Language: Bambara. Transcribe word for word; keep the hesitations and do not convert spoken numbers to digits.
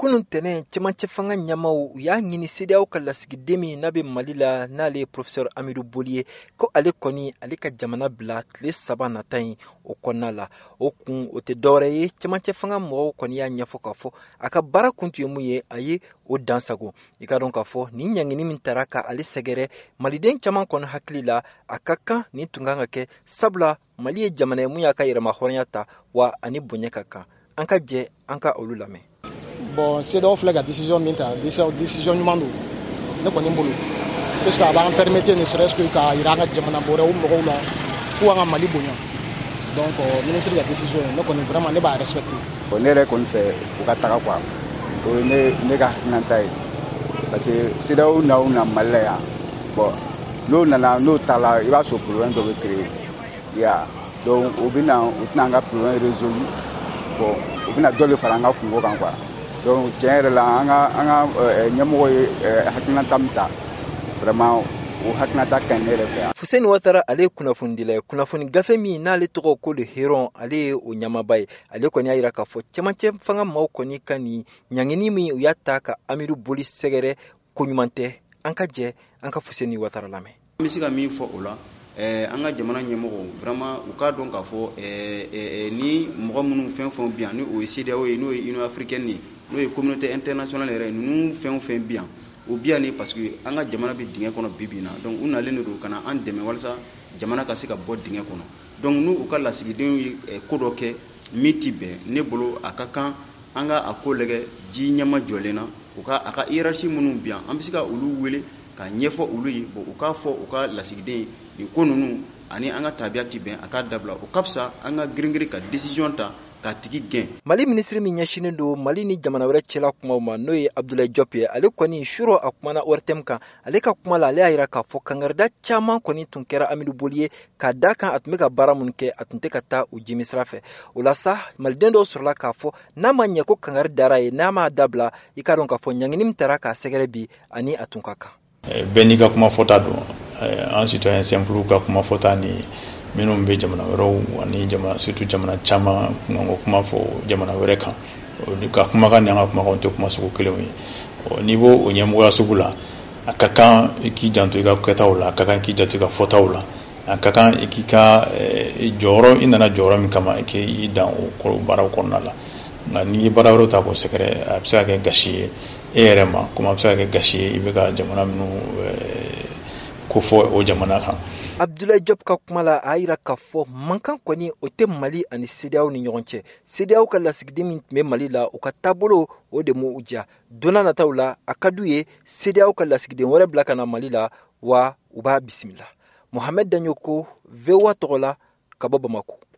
kunun tɛnɛn cɛmancɛ fanga ɲɛmaw u y'a ɲini CEDEAO ka lasigiden min n'a bɛ Mali la n'ale ye Professeur Amidou Boli ye ko ale kɔni ale ka jamana bila tile saba nata in o kɔnɔna la. O kun o tɛ dɔwɛrɛ ye cɛmancɛ fanga mɔgɔw kɔni y'a ɲɛfɔ k'a fɔ a ka baara kun tun ye mun ye a ye o dansago. I ka dɔn k'a fɔ nin ɲangini min taara ka ale sɛgɛrɛ maliden caman kɔni hakili la a ka kan nin tun kan ka kɛ sabula Mali ye jamana ye mun y'a ka yɛrɛma hɔrɔnya ta wa ani bonya ka kan. An ka jɛ an ka olu lamɛn. Bon, CEDEAO filɛ ka décision min ta décision ɲuman don ne kɔni bolo parce que a b'an permettre ne serait-ce que ka yira an ka jamana wɛrɛw mɔgɔw la k'u an ka Mali bonya. Donc ministre ka décision ne kɔni vraiment ne b'a respecter. Ne yɛrɛ kɔni fɛ u ka taga quoi o ye ne ne ka hakilinata ye parce que CEDEAO n'aw na Mali la yan bon n'o nana n'o ta la i b'a sɔrɔ problème dɔ bɛ créer ya donc o bɛ na o tɛna an ka problème résolu bon o bɛna dɔ de fara an ka kungo kan quoi. Donc tiɲɛ yɛrɛ la an ka an ka ɲɛmɔgɔ ye hakilinata min ta vraiment o hakilinata ka ɲi ne yɛrɛ fɛ yan. Fuseni Watara ale ye kunnafonidila ye kunnafoni gafe min n'ale tɔgɔ ko le Héron ale ye o ɲamaba ye ale kɔni y'a jira k'a fɔ cɛmancɛ fanga maaw kɔni ka nin ɲangini min u y'a ta ka Amidou Boli sɛgɛrɛ ko ɲuman tɛ. An ka jɛ an ka Fuseni Watara lamɛn. An bɛ se ka min fɔ o la an ka jamana ɲɛmɔgɔw vraiment u k'a dɔn k'a fɔ ni mɔgɔ minnu fɛn fɛn bɛ yan ni o ye CEDEAO ye n'o ye Union africaine ye n'o ye communauté internationale yɛrɛ ye ninnu fɛn fɛn bɛ yan o bɛ yan ni parce que an ka jamana bɛ dingɛ kɔnɔ bi bi in na donc u nalen de don ka na an dɛmɛ walasa jamana ka se ka bɔ dingɛ kɔnɔ donc n'u u ka lasigidenw ye ko dɔ kɛ min tɛ bɛn ne bolo a ka kan an ka a ko lajɛ ji ɲɛma jɔlen na u ka a ka hiérarchie minnu bɛ yan an bɛ se ka olu wele ka ɲɛfɔ olu ye bon u k'a fɔ u ka lasigiden nin ko ninnu ani an ka tabiya tɛ bɛn a k'a dabila o ka fisa an ka girin-girin ka décision ta k'a tigi gɛn. Mali ministre min ɲɛsinnen don Mali ni jamana wɛrɛ cɛla kumaw ma n'o ye Abdoulaye Diop ye ale kɔni suro a kumana O R T M kan ale ka kuma la ale y'a jira k'a fɔ kangarida caman kɔni tun kɛra Amidou Boli ye k'a da kan a tun bɛ ka baara mun kɛ a tun tɛ ka taa o jimi sira fɛ. O la sa maliden dɔw sɔrɔla k'a fɔ n'a ma ɲɛ ko kangari dara ye n'a m'a dabila i ka dɔn k'a fɔ ɲangini min taara k'a sɛgɛrɛ bi ani a tun ka kan. Bɛɛ n'i ka kuma fɔta don an citoyen simple ka kuma fɔta ni minnu bɛ jamana wɛrɛw ani jamana surtout jamana caman kungo kuma fɔ jamana wɛrɛ kan ka kumakan ni an ka kumakanw tɛ kuma sugu kelenw ye n'i b'o o ɲɛmɔgɔya sugu la a ka kan i k'i janto i ka kɛtaw la a ka kan k'i janto i ka fɔtaw la a ka kan i k'i ka jɔyɔrɔ i nana jɔyɔrɔ min kama i k'i dan o baaraw kɔnɔna la nka n'i ye baara wɛrɛw ta k'o sɛgɛrɛ a bɛ se ka kɛ gasi ye e yɛrɛ ma komi a bɛ se ka kɛ gasi ye i bɛ ka jamana minnu ko fɔ o jamana kan. Abdoulaye Diop ka kuma la a jira k'a fɔ mankan kɔni o tɛ Mali ani CEDEAO ni ɲɔgɔn cɛ. CEDEAO ka lasigiden min tun bɛ Mali la u ka taabolo o de m'u diya. Don n'a nataw la a ka d'u ye CEDEAO ka lasigiden wɛrɛ bila ka na Mali la wa u b'a bisimila. Mohamed Danyoko, V O A tɔgɔ la ka bɔ Bamako.